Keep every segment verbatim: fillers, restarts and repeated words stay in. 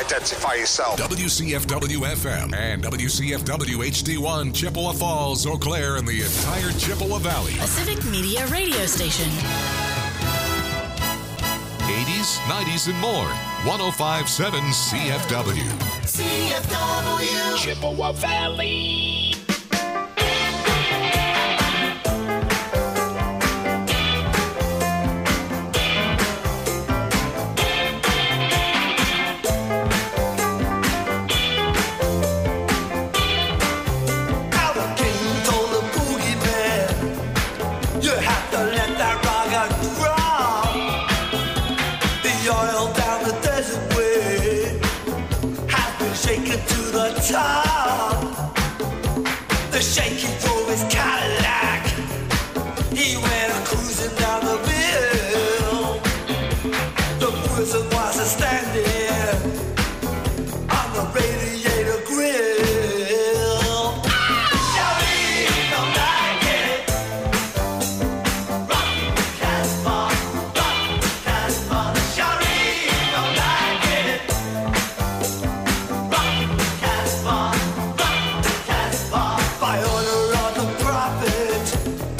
identify yourself. W C F W F M and W C F W H D one, Chippewa Falls, Eau Claire, and the entire Chippewa Valley. A Civic Media radio station. eighties, nineties, and more. one oh five point seven C F W. C F W. Chippewa Valley. Top. The shaky drove his Cadillac. He went cruising down the hill. The prison was a standing on the radiator grill. Shawty don't like it. Rock the Casbah, rock the Casbah. Shawty don't like it. Rock the Casbah, rock the Casbah. By order of the prophet,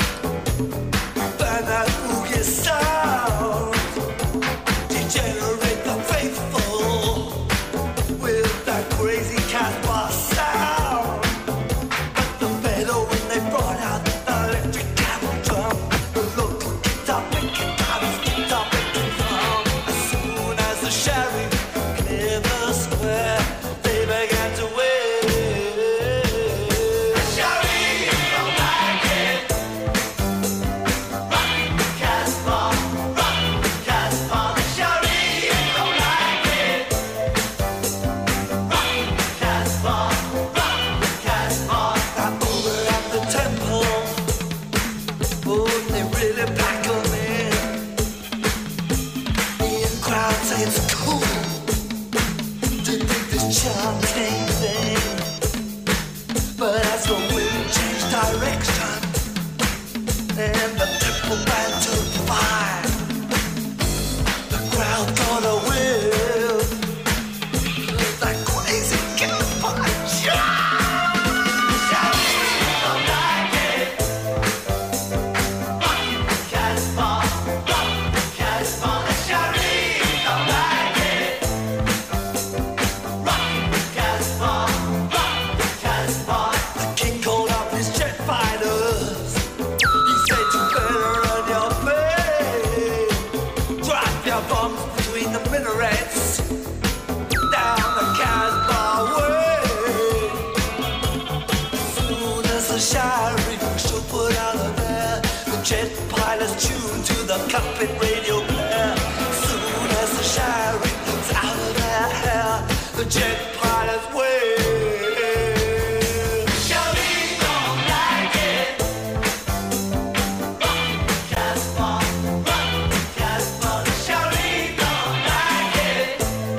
burn that boogie sound. Degenerate the faithful with that crazy Casbah sound. But the better when they brought out the electric camel drum, the local guitar picking times, guitar picking drum. As soon as the sheriff cleared the square, they began to wait. The sheriff don't like it. Rock the Casbah, rock the Casbah. The sheriff don't like it. Rock the Casbah, rock the Casbah. Now over at the temple, oh, they really pack 'em in. The in-crowd say it's cool to dig this chanting thing. But as the wind changed direction and the temple band took fire, the crowd got a whiff of that crazy Casbah chant. Shawty don't like it. Rock the Casbah, rock the Casbah. Shawty don't like it. Rock the Casbah, rock the Casbah. The king called up his jet fighters. He said you better run your play. Drop your bombs between the minarets down the Casbah way. As soon as the sheriff should put out of there, the jet pilots tuned to the cockpit radio player. As soon as the sheriff was out of their hair, the jet pilots wave. Shawty don't like it. Rock the Casbah, rock the Casbah. Shawty don't like it.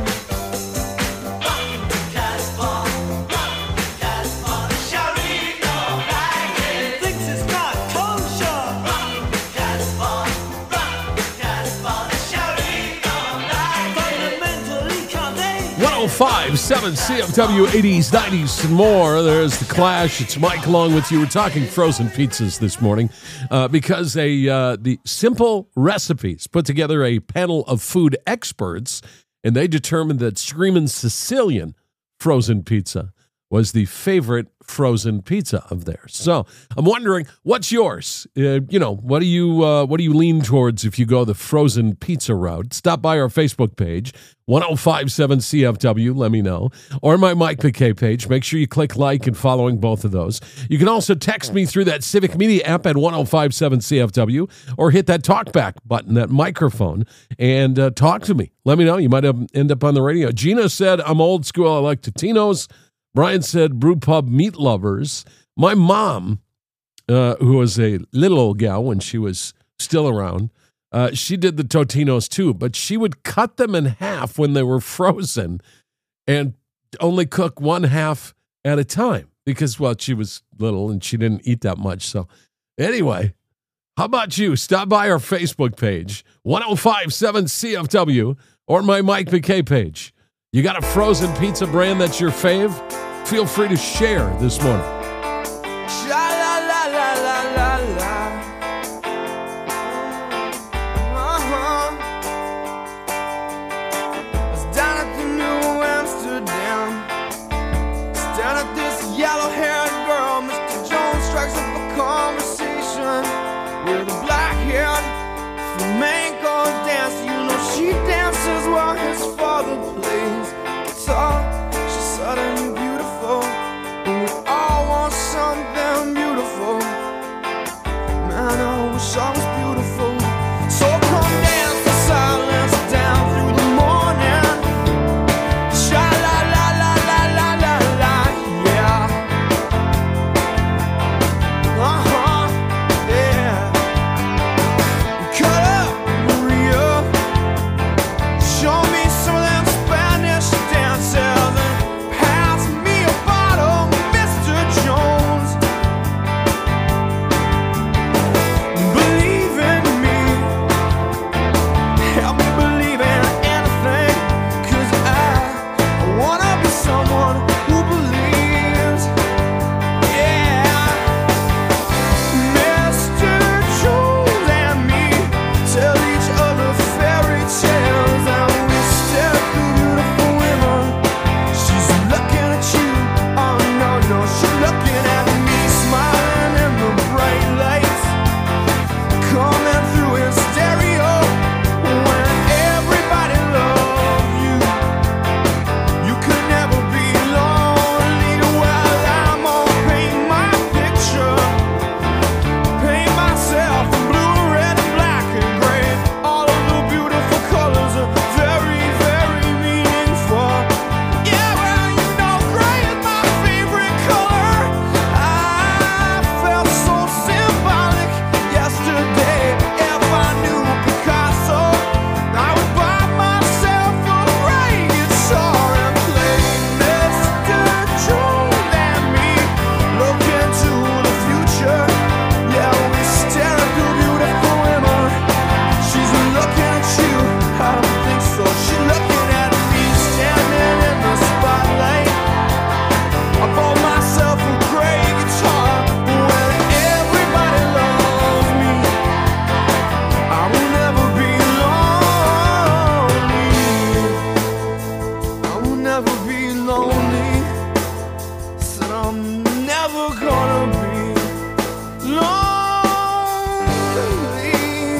Rock the Casbah, rock the Casbah. Shawty don't like it. Thinks it's not kosher. Rock the Casbah, rock the Casbah. Shawty don't like it. Fundamentally condemned. one oh five point seven C F W, eighties, nineties, and more. There's The Clash. It's Mike along with you. We're talking frozen pizzas this morning uh, because a uh, the Simple Recipes put together a panel of food experts, and they determined that Screamin' Sicilian frozen pizza was the favorite frozen pizza of theirs. So I'm wondering, what's yours? Uh, you know, what do you uh, what do you lean towards if you go the frozen pizza route? Stop by our Facebook page, one oh five point seven C F W, let me know. Or my Mike McKay page. Make sure you click like and following both of those. You can also text me through that Civic Media app at one oh five point seven C F W, or hit that talkback button, that microphone, and uh, talk to me. Let me know. You might have, end up on the radio. Gina said, I'm old school. I like Totino's. Brian said, brew pub meat lovers. My mom, uh, who was a little old gal when she was still around, uh, she did the Totino's too, but she would cut them in half when they were frozen and only cook one half at a time because, well, she was little and she didn't eat that much. So anyway, how about you? Stop by our Facebook page, one oh five point seven C F W, or my Mike McKay page. You got a frozen pizza brand that's your fave? Feel free to share this morning. Sha la la la la la la. Uh-huh. I was down at the New Amsterdam. Staring at this yellow-haired girl. Mister Jones strikes up a conversation with a black-haired flamenco dancer. You know she dances while his father plays guitar. She's suddenly beautiful, and we all want something beautiful. Man, I wish I was beautiful. So come dance the silence down through the morning. Sha la la la la la la la, yeah. Uh-huh, yeah. Cut up, Maria. Show me some of them Spanish dances and pass me a bottle, Mister Jones. Believe in me, help me believe in anything, 'cause I, I wanna be someone who believes. Yeah, Mister Jones and me tell each other fairy tales, and we stare at the beautiful women. She's looking at you, oh no, no, she's looking at me, smiling in the bright lights, coming through in stereo. When everybody loves you, you could never be lonely. Well, I'm gonna paint my picture, paint myself in blue, red, and black, and gray. All of the beautiful colors are very, very meaningful. Yeah, well, you know, gray is my favorite color. I felt so symbolic yesterday. If I knew Picasso, I would buy myself a gray guitar and play Mister Jones and me. Look into the future. Yeah, we stare at the beautiful women. She's looking at you, I don't think so. She's looking at me, standing in the spotlight. I bought myself a gray guitar. When everybody loves me, I will never be lonely. I will never be lonely. Said I'm never gonna be lonely.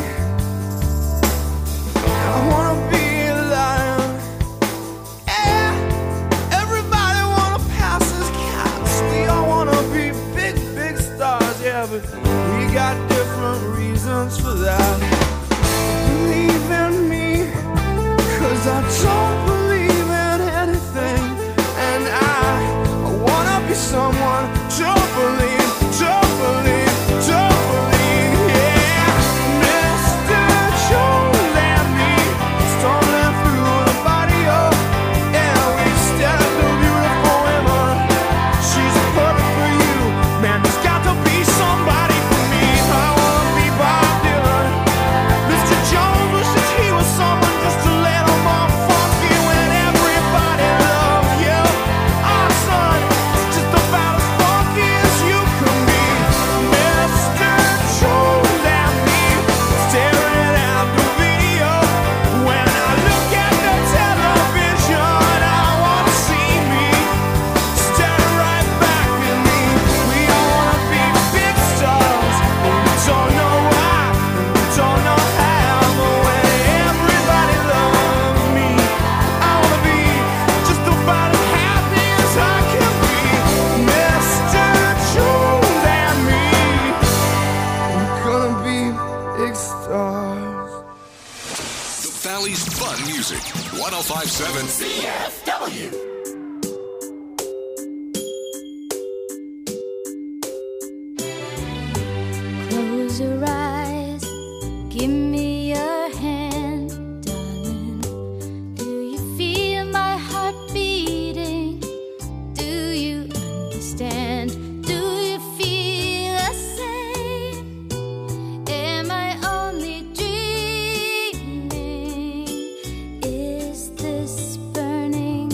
I wanna be a lion. Yeah, everybody wanna pass as cats. We all wanna be big, big stars. Yeah, but we got different reasons for that. Believe in me, 'cause I don't believe in anything. And I, I wanna be someone. Don't believe, don't believe, don't believe. Yeah, Mister Jones and me, stumbling through the barrio. Yeah, we stare at the beautiful women. She's perfect for you. Man, there's got to be somebody for me. I wanna be Bob Dylan. Mister Jones wishes he was someone just a little more funky. When everybody loves you, our son is just about as funky as you can be. Mister Jones and me, staring at the video. When I look at the television, I wanna see me staring right back at me. We all wanna be big stars, but we don't know why, and we don't know how. But when everybody loves me, I wanna be just about as happy as I can be. Mister Jones and me, we're gonna be big stars. The Valley's fun music. one oh five point seven C F W. Close your eyes, give me your hand, darling. Do you feel my heart beating? Do you understand? Do you feel the same? Am I only dreaming? Is this burning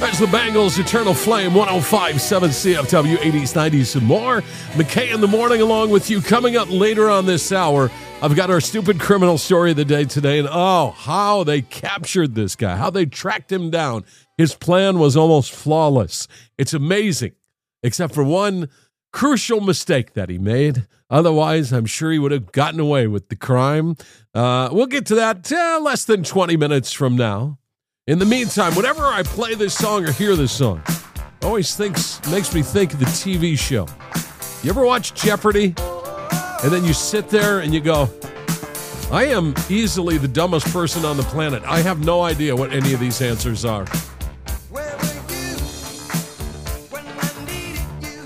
There's the Bangles, Eternal Flame, one oh five point seven C F W, eighties, nineties, and more. McKay in the morning along with you. Coming up later on this hour, I've got our stupid criminal story of the day today. And oh, how they captured this guy, how they tracked him down. His plan was almost flawless. It's amazing, except for one crucial mistake that he made. Otherwise, I'm sure he would have gotten away with the crime. Uh, we'll get to that uh, less than twenty minutes from now. In the meantime, whenever I play this song or hear this song, always thinks makes me think of the T V show. You ever watch Jeopardy? And then you sit there and you go, I am easily the dumbest person on the planet. I have no idea what any of these answers are. Where were you when I needed you?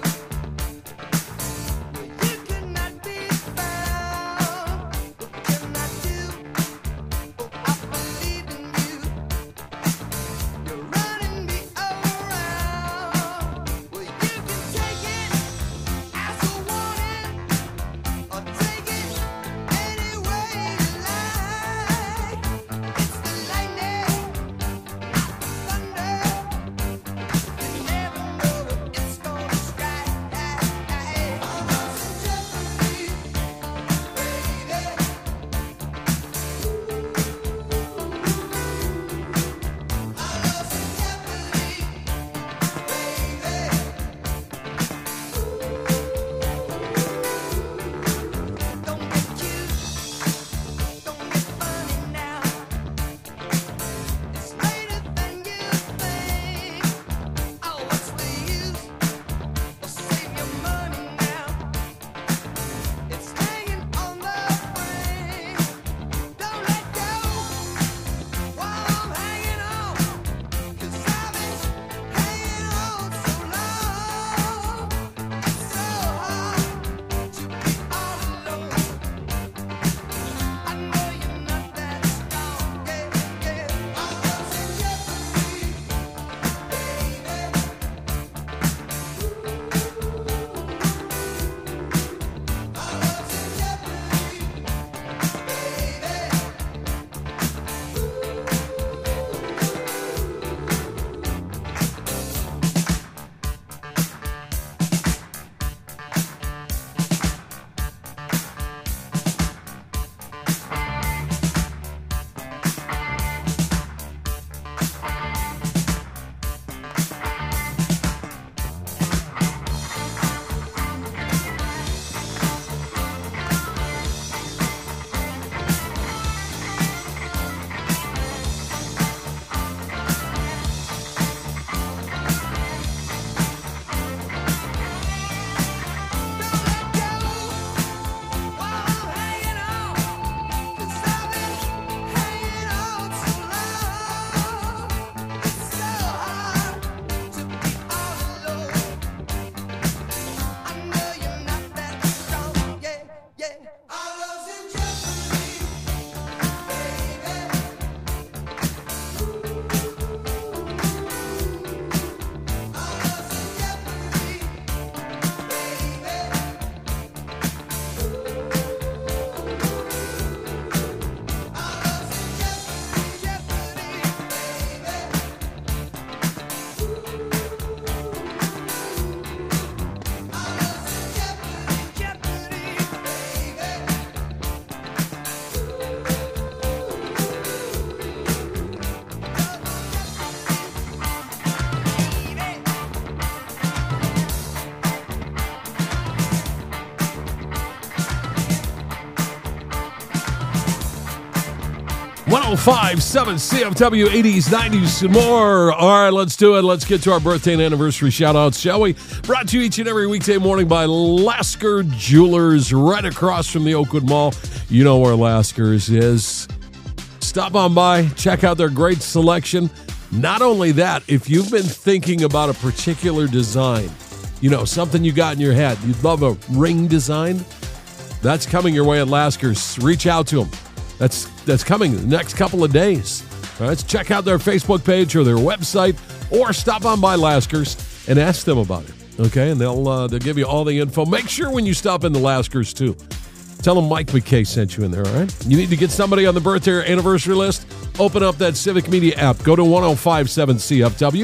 You could not be found. What can I do? Oh, I believe in you. You're running me around. Well, you can take it as a warning, or take it any way you like. It's the lightning, thunder. You never know when it's gonna strike. I lost Jeopardy, baby. Don't get cute, don't get funny now. It's later than you think. Oh, what's the use? Well, save your money now. It's hanging on the frame. Don't let go while I'm hanging on. 'Cause I've been hanging on so long. It's so hard to be all alone. I know you're not that strong, yeah, yeah. I lost Jeopardy, baby. I lost one oh five point seven C F W, eighties, nineties, and more. All right, let's do it. Let's get to our birthday and anniversary shout-outs, shall we? Brought to you each and every weekday morning by Lasker Jewelers, right across from the Oakwood Mall. You know where Lasker's is. Stop on by, check out their great selection. Not only that, if you've been thinking about a particular design, you know, something you got in your head, you'd love a ring design, that's coming your way at Lasker's. Reach out to them. That's that's coming the next couple of days. All right, let's check out their Facebook page or their website, or stop on by Lasker's and ask them about it. Okay, and they'll uh, they'll give you all the info. Make sure when you stop in the Lasker's too, tell them Mike McKay sent you in there. All right, you need to get somebody on the birthday or anniversary list. Open up that Civic Media app. Go to one oh five point seven C F W.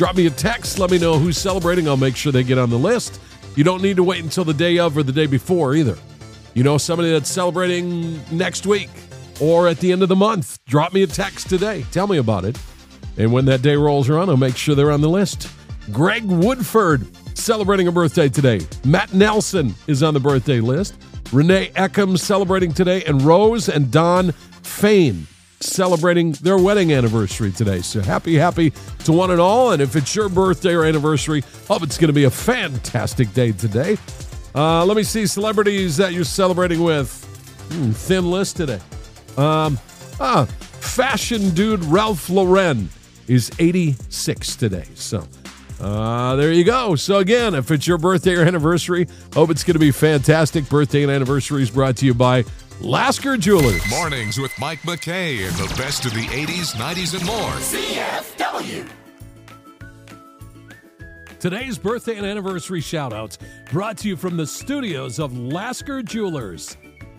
Drop me a text. Let me know who's celebrating. I'll make sure they get on the list. You don't need to wait until the day of or the day before either. You know somebody that's celebrating next week or at the end of the month. Drop me a text today. Tell me about it. And when that day rolls around, I'll make sure they're on the list. Greg Woodford celebrating a birthday today. Matt Nelson is on the birthday list. Renee Eckham celebrating today. And Rose and Don Fain celebrating their wedding anniversary today. So happy, happy to one and all. And if it's your birthday or anniversary, hope it's going to be a fantastic day today. Uh, let me see celebrities that you're celebrating with. Hmm, thin list today. Um, ah, fashion dude Ralph Lauren is eighty-six today. So uh, there you go. So again, if it's your birthday or anniversary, hope it's going to be fantastic. Birthday and anniversary is brought to you by Lasker Jewelers. Mornings with Mike McKay and the best of the eighties, nineties, and more. C F W. Today's birthday and anniversary shout-outs brought to you from the studios of Lasker Jewelers.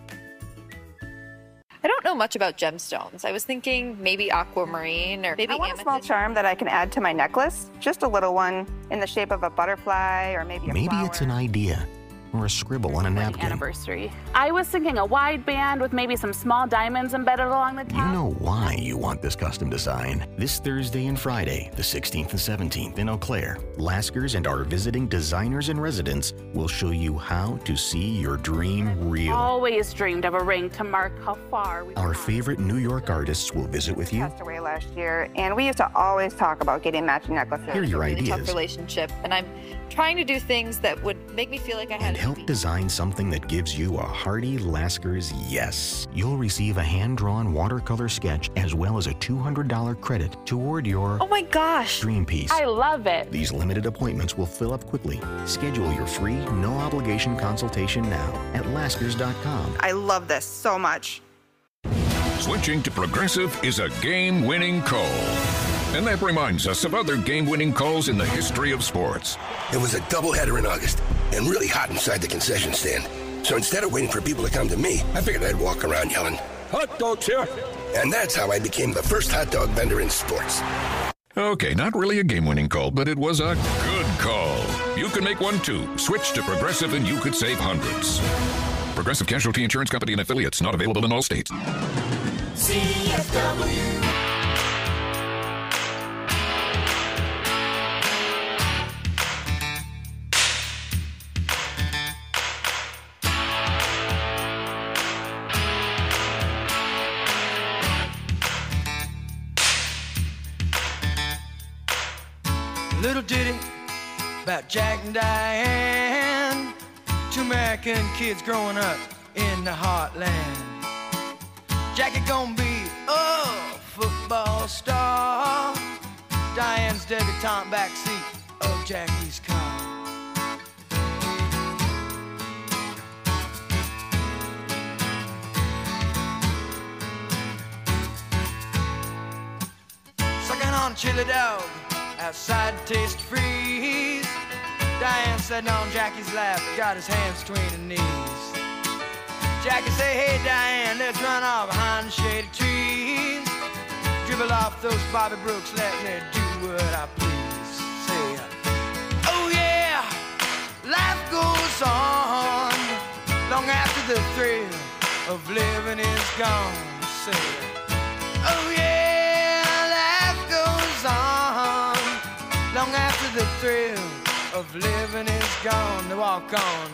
I don't know much about gemstones. I was thinking maybe aquamarine or maybe I want amethyst. a small charm that I can add to my necklace. Just a little one in the shape of a butterfly or maybe a Maybe flower. it's an idea or a scribble on a napkin. Anniversary. I was thinking a wide band with maybe some small diamonds embedded along the top. You know why you want this custom design. This Thursday and Friday, the sixteenth and seventeenth in Eau Claire, Laskers and our visiting designers and residents will show you how to see your dream real. Always dreamed of a ring to mark how far we Our favorite New York artists will visit with you. Passed away last year, and we used to always talk about getting matching necklaces. Hear your It's a really tough ideas relationship, and I'm trying to do things that would make me feel like I had and it help easy. design something that gives you a hearty Lasker's yes. You'll receive a hand-drawn watercolor sketch as well as a two hundred dollars credit toward your Oh my gosh! dream piece. I love it. These limited appointments will fill up quickly. Schedule your free, no-obligation consultation now at Laskers dot com. I love this so much. Switching to Progressive is a game-winning call. And that reminds us of other game-winning calls in the history of sports. It was a doubleheader in August and really hot inside the concession stand. So instead of waiting for people to come to me, I figured I'd walk around yelling, "Hot dogs here!" And that's how I became the first hot dog vendor in sports. Okay, not really a game-winning call, but it was a good call. You can make one too. Switch to Progressive and you could save hundreds. Progressive Casualty Insurance Company and affiliates, not available in all states. C F W. Little ditty about Jack and Diane, two American kids growing up in the heartland. Jackie gonna be a football star, Diane's debutante backseat of Jackie's car. Sucking on chili dog outside Taste Freeze. Diane sitting on Jackie's lap, got his hands between her knees. Jackie say, "Hey Diane, let's run off behind the shady trees. Dribble off those Bobby Brooks, let me do what I please." Say, "Oh yeah, life goes on long after the thrill of living is gone." Say, "Oh yeah, life goes on long after the thrill of living is gone." To walk on.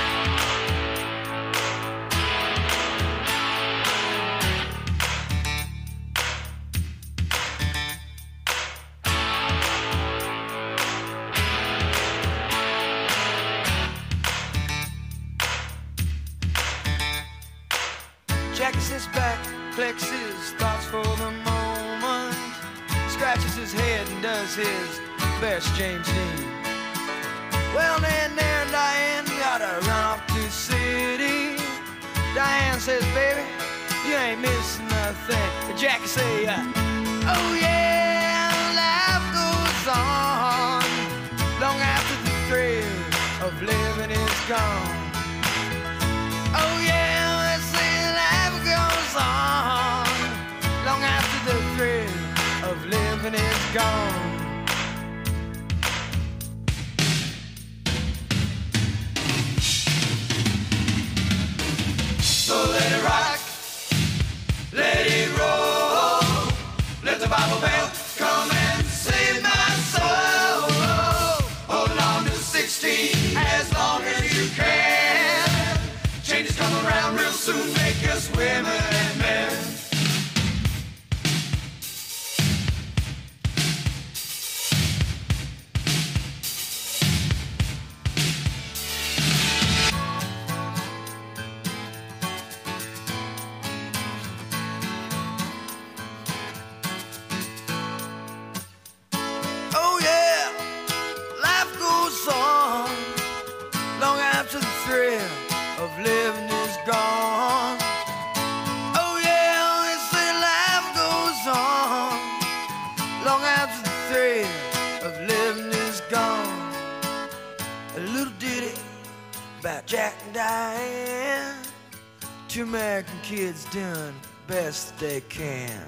Jackie sits back, collects his thoughts for the moment, scratches his head and does his best James Dean. Well, then there, Diane, gotta run off to the city. Diane says, "Baby, you ain't missing nothing." Jackie say, uh, "Oh yeah, life goes on long after the thrill of living is gone." Oh yeah, let's say life goes on long after the thrill of living is gone. the Bible Belt. Come and save my soul. Hold on to sixteen as long as you can. Changes come around real soon, make us women and men. Oh yeah, life goes on long after the thrill of living is gone. Oh yeah, they say life goes on long after the thrill of living is gone. A little ditty about Jack and Diane. Two American kids doing the best they can.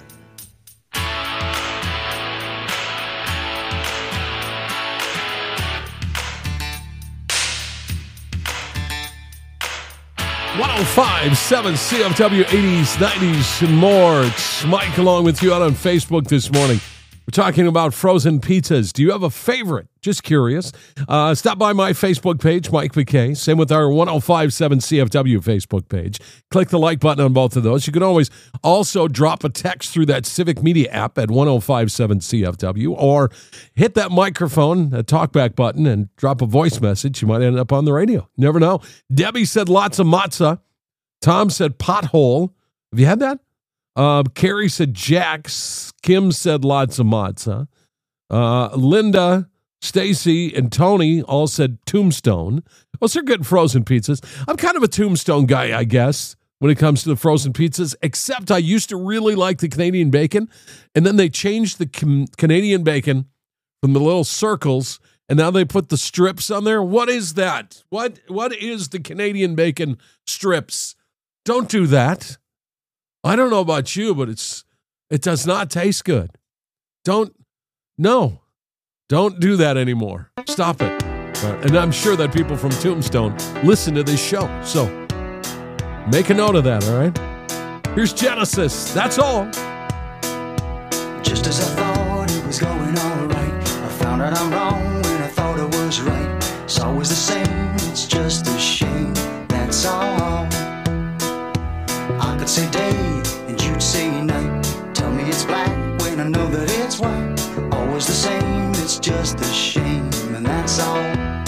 one oh five point seven C F W, eighties, nineties, and more. It's Mike along with you out on Facebook this morning. We're talking about frozen pizzas. Do you have a favorite? Just curious. Uh, stop by my Facebook page, Mike McKay. Same with our one oh five point seven C F W Facebook page. Click the like button on both of those. You can always also drop a text through that Civic Media app at one oh five point seven C F W or hit that microphone, that talkback button, and drop a voice message. You might end up on the radio. You never know. Debbie said lots of matzah. Tom said pothole. Have you had that? Uh, Carrie said Jack's. Kim said lots of matzah. Uh, Linda, Stacy, and Tony all said Tombstone. Well, they're good frozen pizzas. I'm kind of a Tombstone guy, I guess, when it comes to the frozen pizzas, except I used to really like the Canadian bacon, and then they changed the com- Canadian bacon from the little circles, and now they put the strips on there. What is that? What What is the Canadian bacon strips? Don't do that. I don't know about you, but it's it does not taste good. Don't, no, don't do that anymore. Stop it. Uh, and I'm sure that people from Tombstone listen to this show, so make a note of that, all right? Here's Genesis. That's all. Just as I thought it was going all right, I found out I'm wrong when I thought it was right. It's always the same, it's just a shame, that's all. I could say day and you'd say night. Tell me it's black when I know that it's white. Always the same, it's just a shame, and that's all.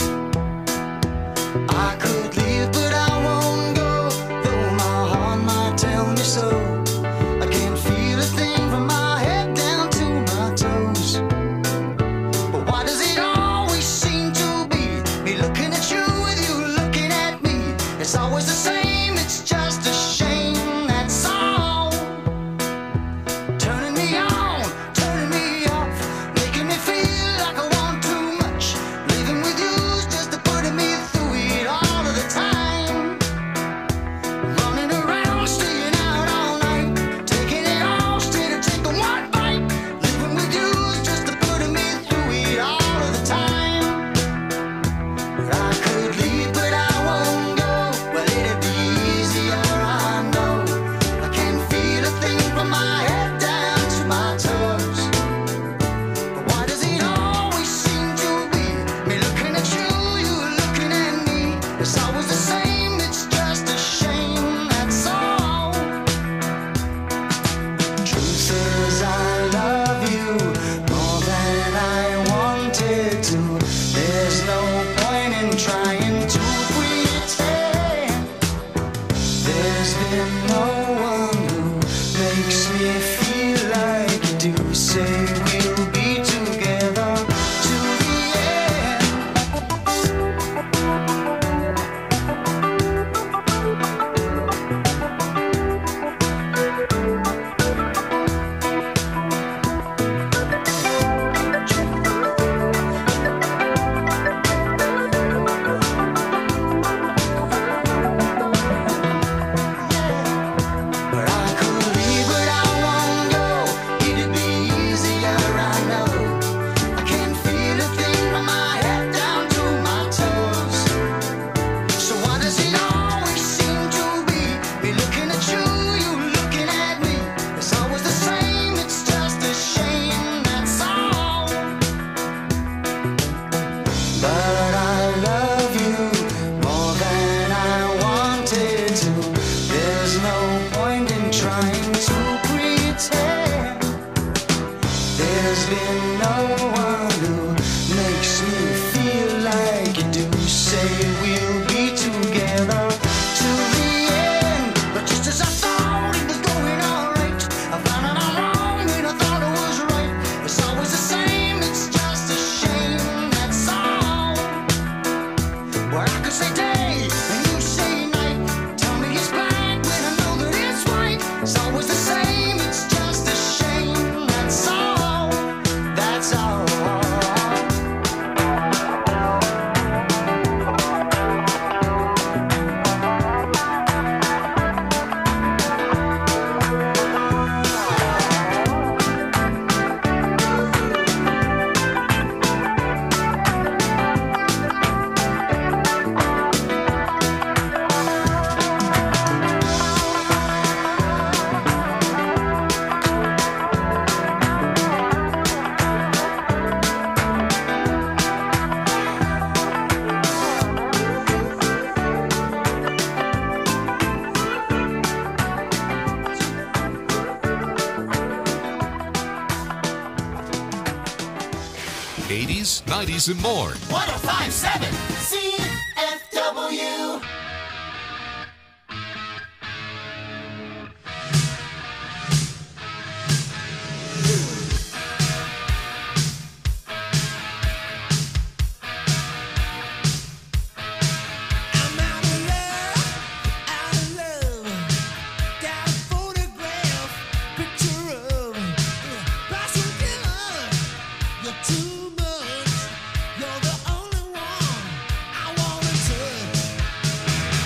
I could leave, but I won't go, though my heart might tell me so. I can't feel a thing from my head down to my toes. But why does it always seem to be me looking at you with you looking at me? It's always the same, it's just a shame, that's all. Turning me on, turning There's been no one who makes me feel like you do. Say we'll be together till the end, but just as I thought it was going all right, I found out I'm wrong when I thought it was right. It's always the same, it's just a shame, that's all. Where I could say day and you say night, tell me it's black when I know that it's white. It's always the same, it's just a shame, that's all, that's all. eighties, nineties, and more. one oh five point seven C F W. Too much, you're the only one I wanna touch.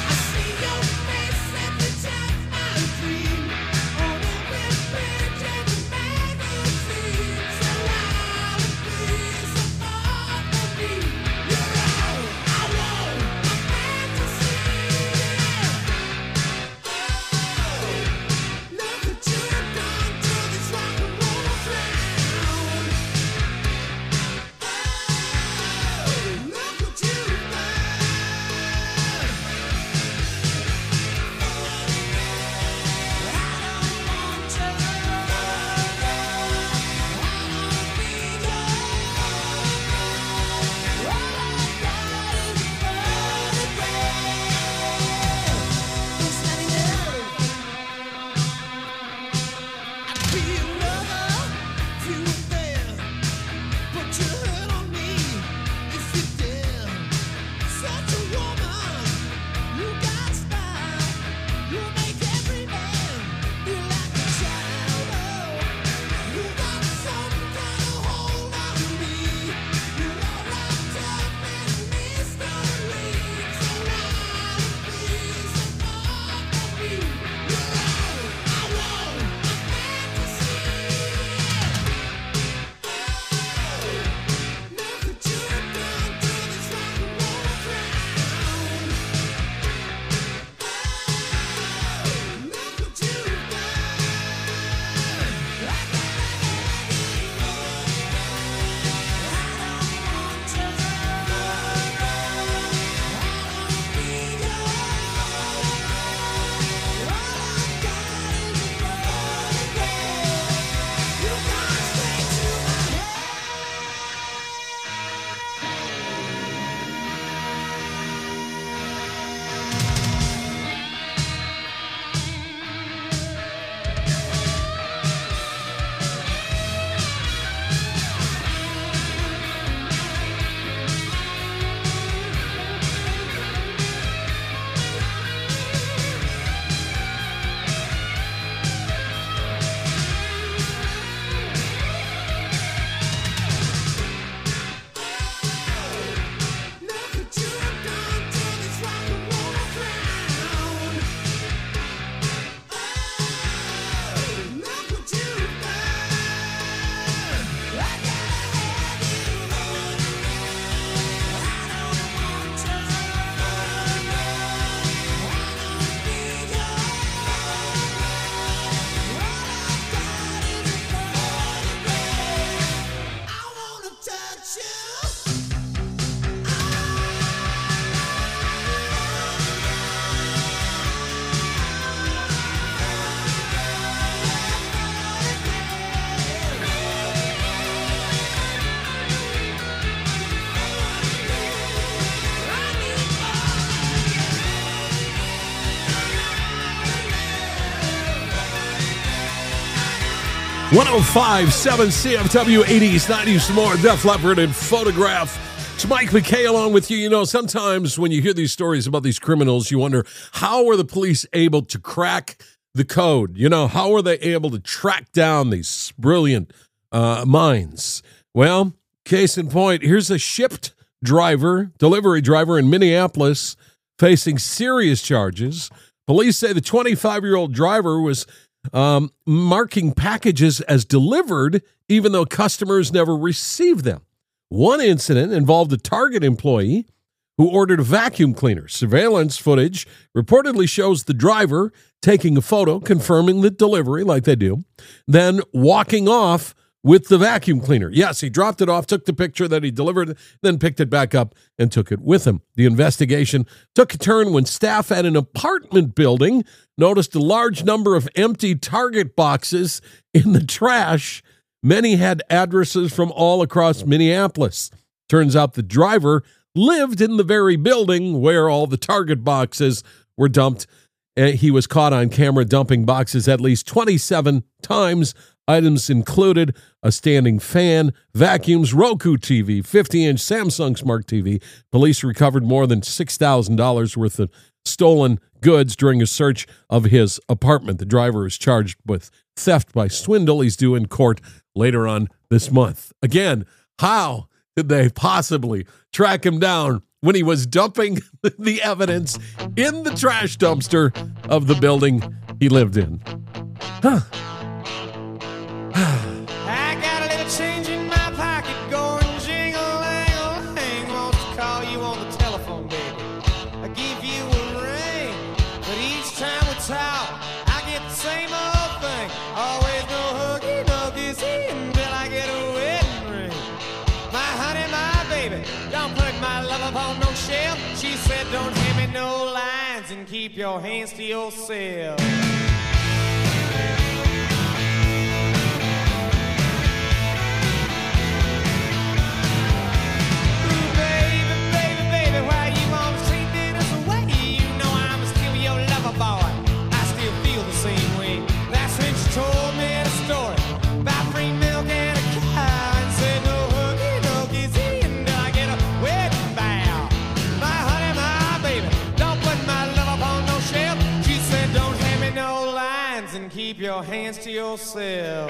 one oh five point seven C F W, eighties, nineties, more Def Leppard and Photograph. It's Mike McKay along with you. You know, sometimes when you hear these stories about these criminals, you wonder, how are the police able to crack the code? You know, how are they able to track down these brilliant uh, minds? Well, case in point, here's a shipped driver, delivery driver in Minneapolis facing serious charges. Police say the twenty-five-year-old driver was um, marking packages as delivered, even though customers never received them. One incident involved a Target employee who ordered a vacuum cleaner. Surveillance footage reportedly shows the driver taking a photo, confirming the delivery like they do, then walking off with the vacuum cleaner. Yes, he dropped it off, took the picture that he delivered, then picked it back up and took it with him. The investigation took a turn when staff at an apartment building noticed a large number of empty Target boxes in the trash. Many had addresses from all across Minneapolis. Turns out the driver lived in the very building where all the Target boxes were dumped. And he was caught on camera dumping boxes at least twenty-seven times. Items included a standing fan, vacuums, Roku T V, fifty-inch Samsung Smart T V. Police recovered more than six thousand dollars worth of stolen goods during a search of his apartment. The driver is charged with theft by swindle. He's due in court later on this month. Again, how did they possibly track him down when he was dumping the evidence in the trash dumpster of the building he lived in? Huh. I got a little change in my pocket going jingle-lang-a-lang. Wants to call you on the telephone, baby. I give you a ring, but each time we talk, I get the same old thing. Always no hooky, no kissy until I get a wedding ring. My honey, my baby, don't put my love upon no shelf. She said, don't hand me no lines and keep your hands to yourself. Keep your hands to yourself.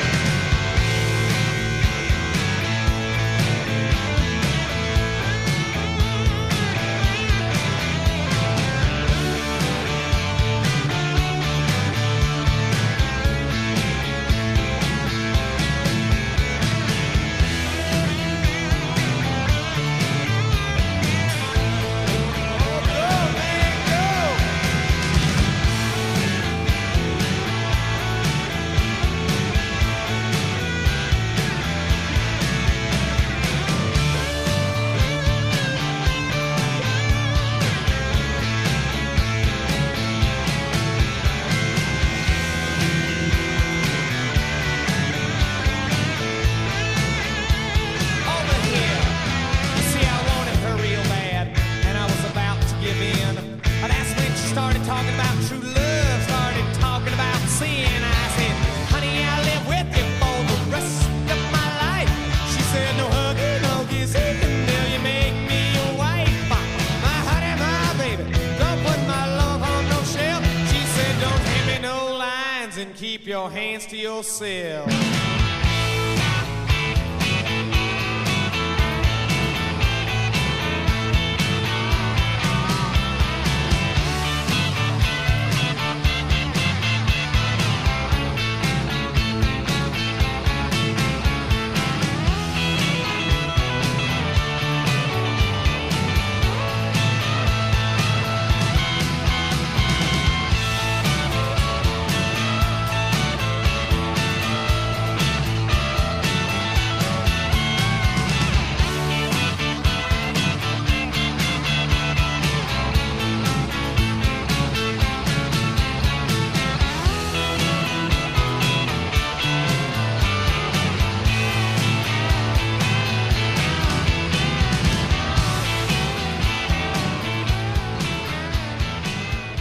Keep your hands to yourself.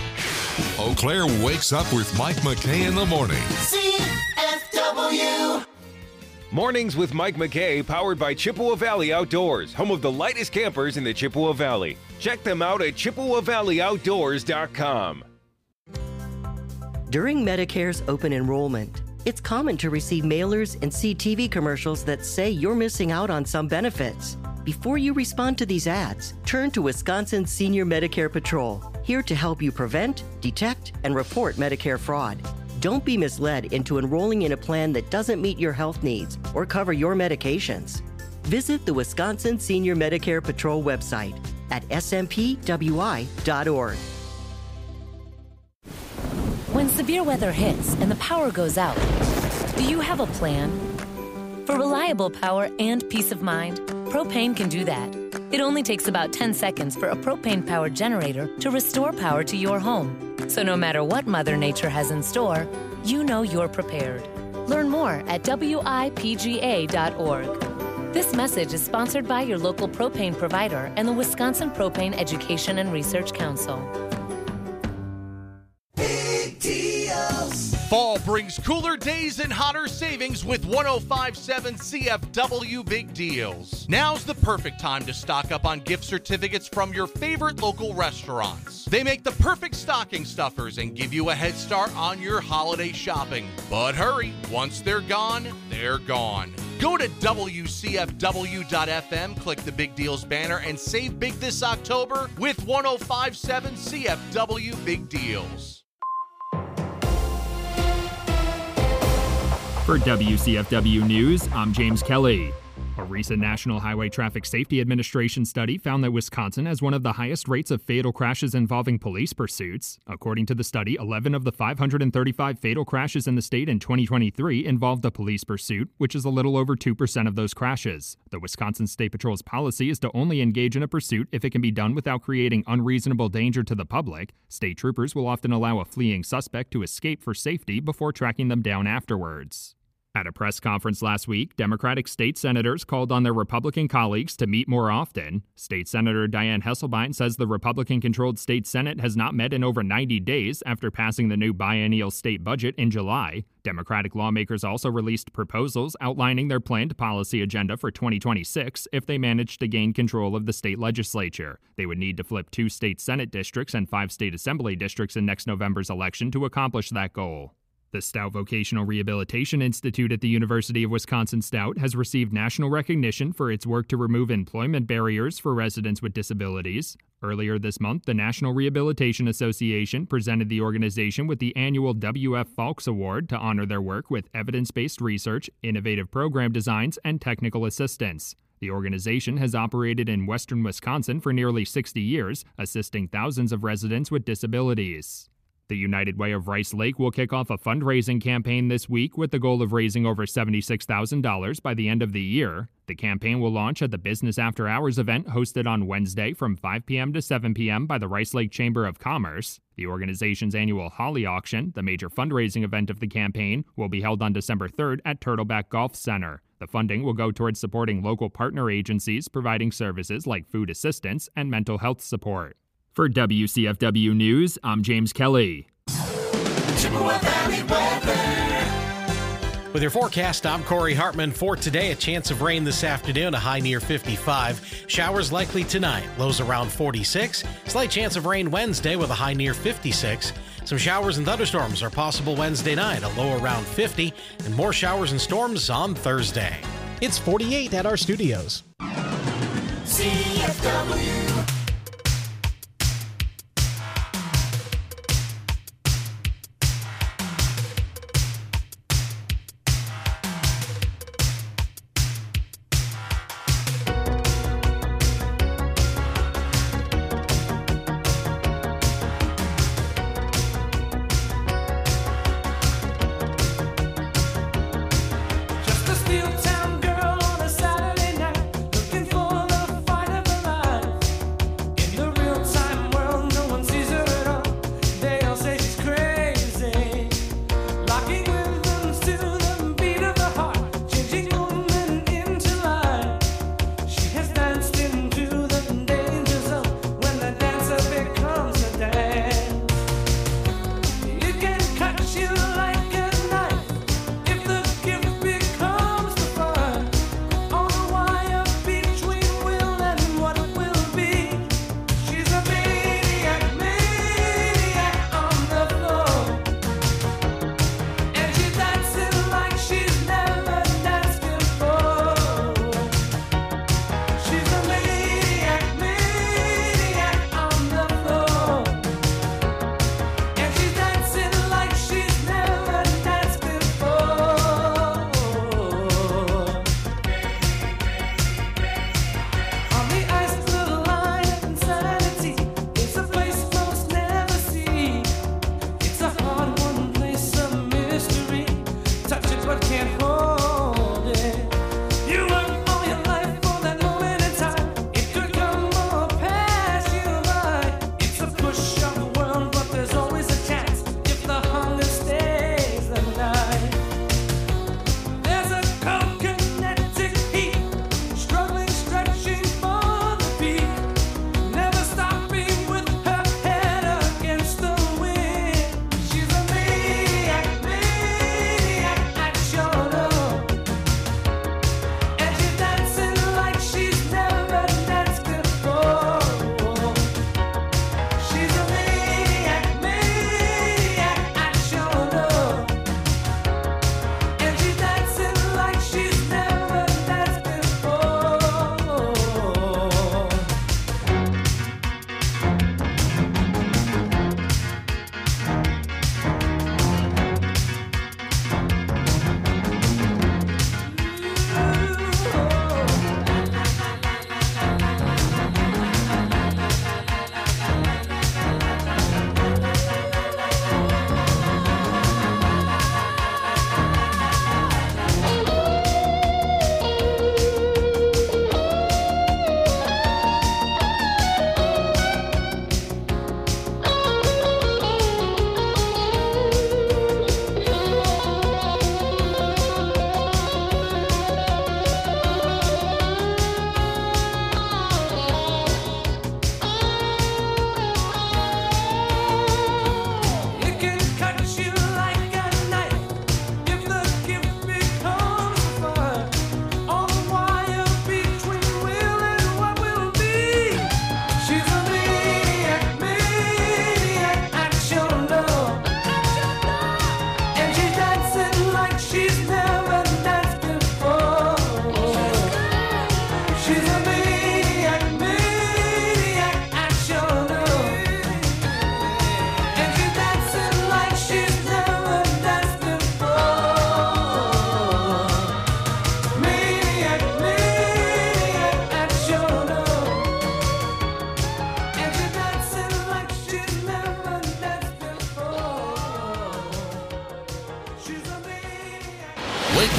Eau Claire wakes up with Mike McKay in the morning. C F W. Mornings with Mike McKay, powered by Chippewa Valley Outdoors, home of the lightest campers in the Chippewa Valley. Check them out at chippewa valley outdoors dot com. During Medicare's open enrollment, it's common to receive mailers and see T V commercials that say you're missing out on some benefits. Before you respond to these ads, turn to Wisconsin Senior Medicare Patrol, here to help you prevent, detect, and report Medicare fraud. Don't be misled into enrolling in a plan that doesn't meet your health needs or cover your medications. Visit the Wisconsin Senior Medicare Patrol website at s m p w i dot org. When severe weather hits and the power goes out, do you have a plan? For reliable power and peace of mind, Propane can do that. It only takes about ten seconds for a propane-powered generator to restore power to your home. So no matter what Mother Nature has in store, you know you're prepared. Learn more at w i p g a dot org. This message is sponsored by your local propane provider and the Wisconsin Propane Education and Research Council. Fall brings cooler days and hotter savings with one oh five point seven C F W Big Deals. Now's the perfect time to stock up on gift certificates from your favorite local restaurants. They make the perfect stocking stuffers and give you a head start on your holiday shopping. But hurry, once they're gone, they're gone. Go to w c f w dot f m, click the Big Deals banner, and save big this October with one oh five point seven C F W Big Deals. For W C F W News, I'm James Kelly. A recent National Highway Traffic Safety Administration study found that Wisconsin has one of the highest rates of fatal crashes involving police pursuits. According to the study, eleven of the five hundred thirty-five fatal crashes in the state in twenty twenty-three involved a police pursuit, which is a little over two percent of those crashes. The Wisconsin State Patrol's policy is to only engage in a pursuit if it can be done without creating unreasonable danger to the public. State troopers will often allow a fleeing suspect to escape for safety before tracking them down afterwards. At a press conference last week, Democratic state senators called on their Republican colleagues to meet more often. State Senator Dianne Hesselbein says the Republican-controlled state Senate has not met in over ninety days after passing the new biennial state budget in July. Democratic lawmakers also released proposals outlining their planned policy agenda for twenty twenty-six if they manage to gain control of the state legislature. They would need to flip two state Senate districts and five state assembly districts in next November's election to accomplish that goal. The Stout Vocational Rehabilitation Institute at the University of Wisconsin-Stout has received national recognition for its work to remove employment barriers for residents with disabilities. Earlier this month, the National Rehabilitation Association presented the organization with the annual W F Falks Award to honor their work with evidence-based research, innovative program designs, and technical assistance. The organization has operated in western Wisconsin for nearly sixty years, assisting thousands of residents with disabilities. The United Way of Rice Lake will kick off a fundraising campaign this week with the goal of raising over seventy-six thousand dollars by the end of the year. The campaign will launch at the Business After Hours event hosted on Wednesday from five p.m. to seven p.m. by the Rice Lake Chamber of Commerce. The organization's annual Holly Auction, the major fundraising event of the campaign, will be held on December third at Turtleback Golf Center. The funding will go towards supporting local partner agencies providing services like food assistance and mental health support. For W C F W News, I'm James Kelly. Chippewa Valley weather. With your forecast, I'm Corey Hartman. For today, a chance of rain this afternoon, a high near fifty-five. Showers likely tonight, lows around forty-six. Slight chance of rain Wednesday with a high near fifty-six. Some showers and thunderstorms are possible Wednesday night, a low around fifty. And more showers and storms on Thursday. It's forty-eight at our studios. C F W. Cut you like a knife if the gift becomes the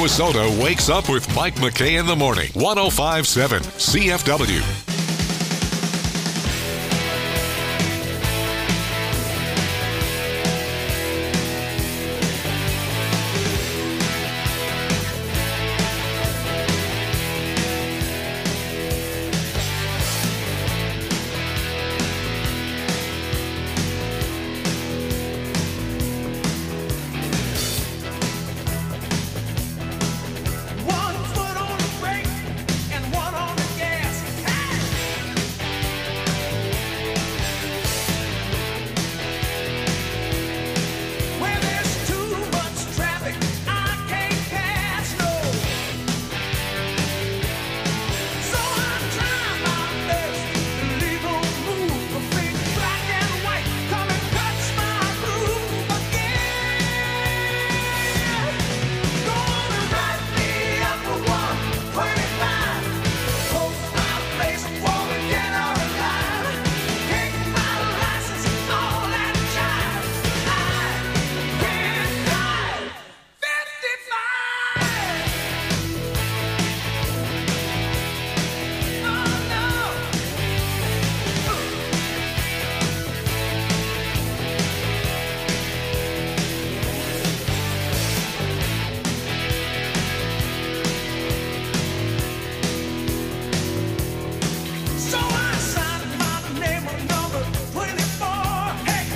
Wauwatosa wakes up with Mike McKay in the morning. one oh five point seven C F W. One foot on the brake and one on the gas. Where there's too much traffic, I can't pass, no. So I'm trying my best to leave a move, a big black and white, come and touch my groove again. Gonna write me up for one twenty-five. Post my face, wanna get out alive. Take my license and all that jive. I can't drive fifty-five. Oh no. So I signed my name on number twenty-four. Hey.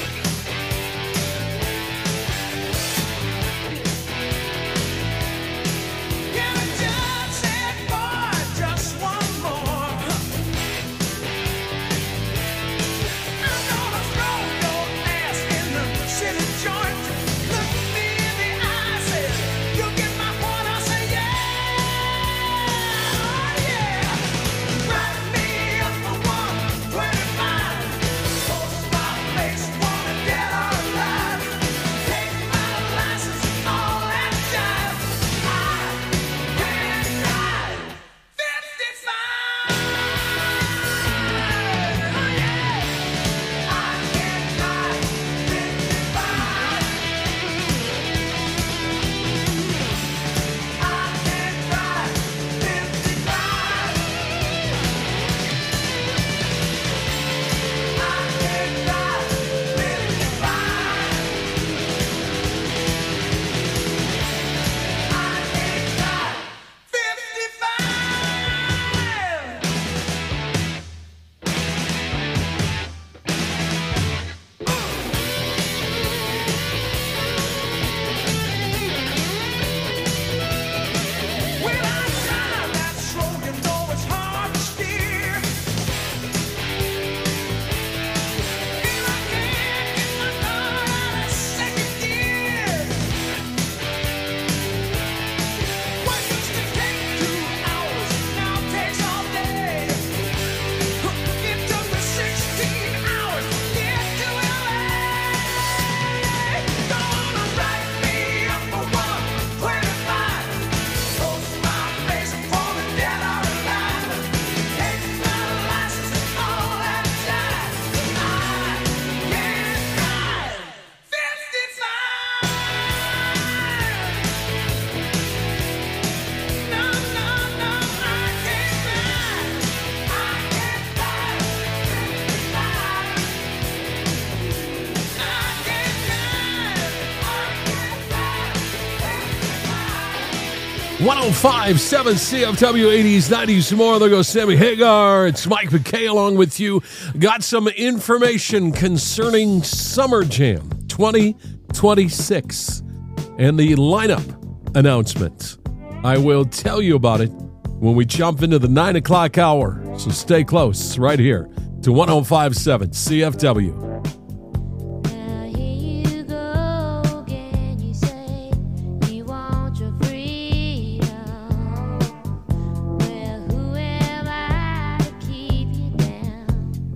Yeah, the judge said, boy, just one more. I'm gonna throw your ass in the city joint. Look me in the eye, say, you get my point, I say, yeah, oh yeah. Write me up for one twenty-five. Post my face, wanna get out alive. Take my license and all that jive. I can't drive fifty-five. Oh yeah, I can't drive fifty-five. I can't drive fifty-five. I can't drive When I drive that slow, you know it's hard to steer. And I can't get my car out of second gear. What used to take two hours now takes all day. It took me sixteen hours to get to L A. Gonna write me up for one twenty-five. Post my face, wanna get out alive. Take my license and all that jive. I can't drive fifty-five. No, no, no, I can't drive. I can't drive fifty-five. I can't drive. one oh five point seven C F W, eighties, nineties, some more. There goes Sammy Hagar. It's Mike McKay along with you. Got some information concerning Summer Jam twenty twenty-six and the lineup announcement. I will tell you about it when we jump into the nine o'clock hour. So stay close right here to one oh five point seven C F W. Now here you go again. You say you want your freedom. Well, who am I to keep you down?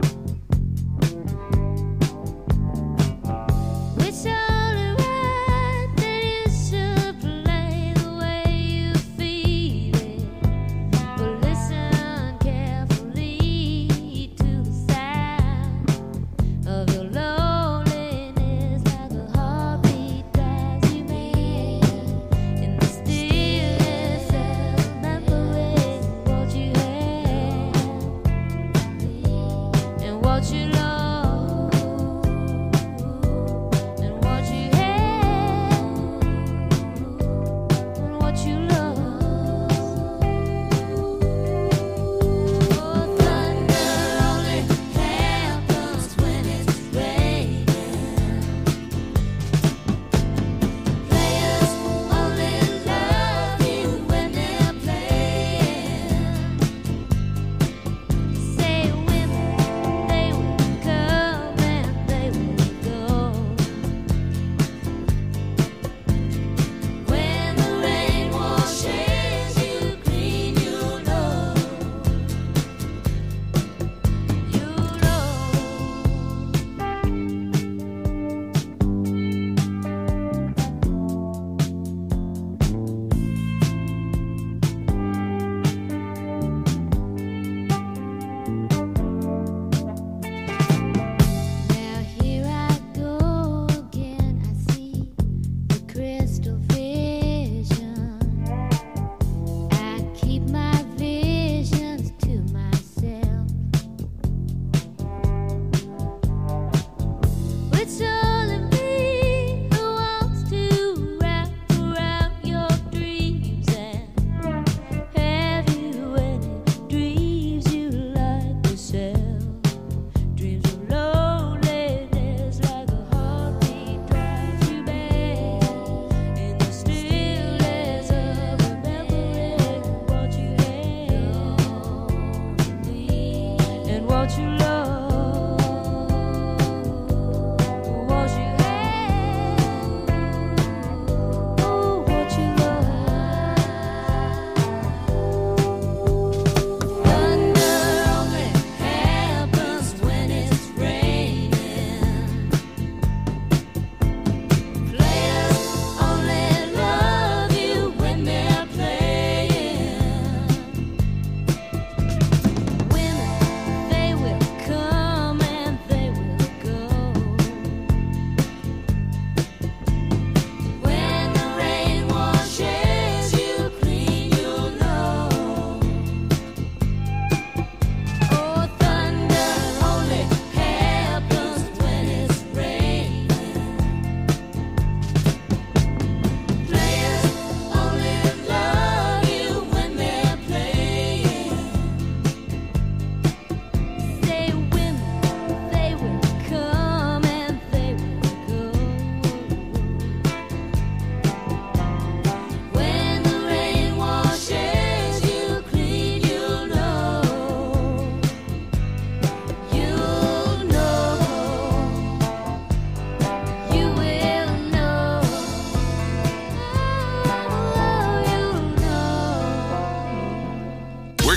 It's only right that you should play the way you feel it. But listen carefully to the sound of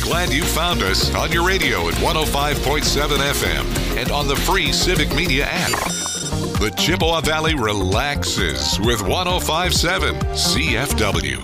glad you found us on your radio at one oh five point seven F M and on the free Civic Media app. The Chippewa Valley relaxes with one oh five point seven C F W.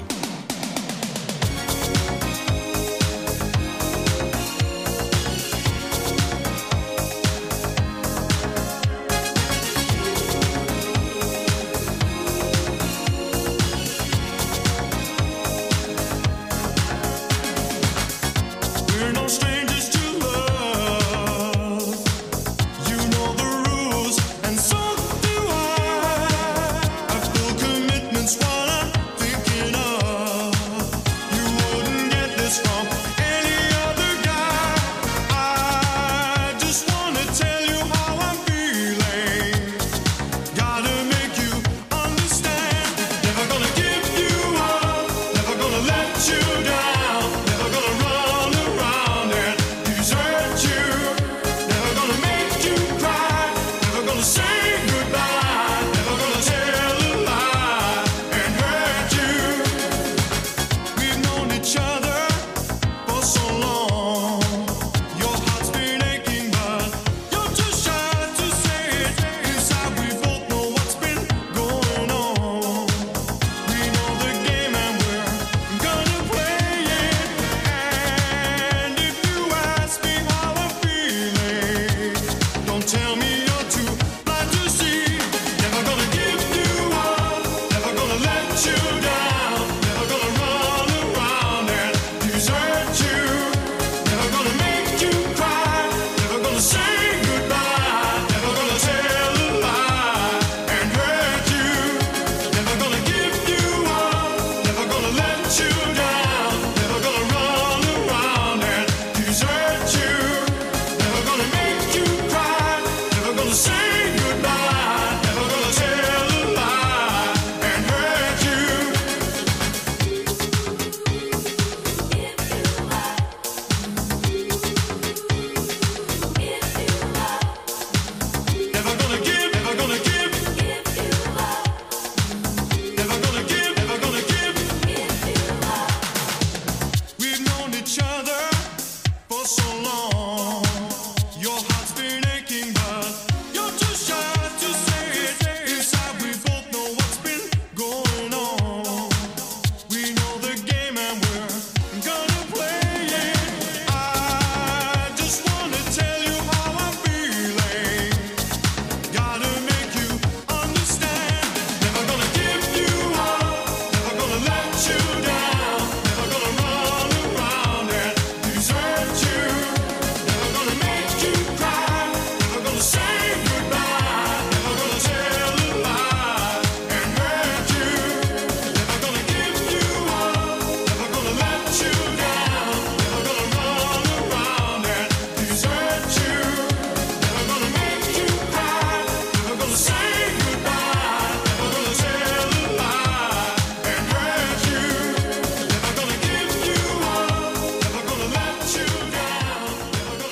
We're no strangers to love. You know the rules, and so do I. I feel commitment's what I'm thinking of. You wouldn't get this from any other guy. I just wanna tell you how I'm feeling. Gotta make you understand. Never gonna give you up. Never gonna let you down.